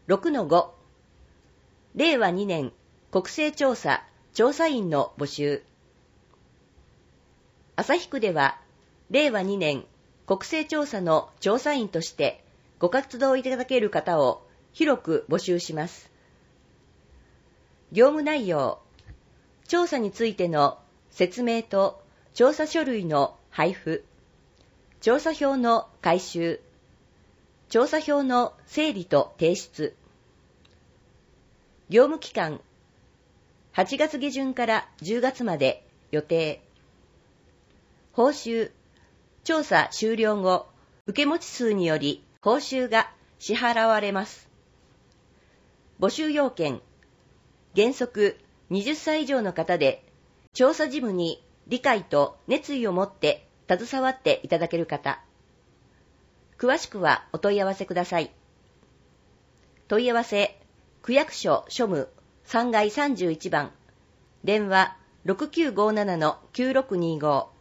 6-5 令和2年国勢調査調査員の募集。旭区では令和2年国勢調査の調査員としてご活動いただける方を広く募集します。業務内容、調査についての説明と調査書類の配布、調査票の回収、調査票の整理と提出。業務期間、8月下旬から10月まで予定。報酬、調査終了後、受け持ち数により報酬が支払われます。募集要件、原則20歳以上の方で、調査事務に理解と熱意を持って携わっていただける方。詳しくはお問い合わせください。問い合わせ、区役所庶務3階31番、電話6957-9625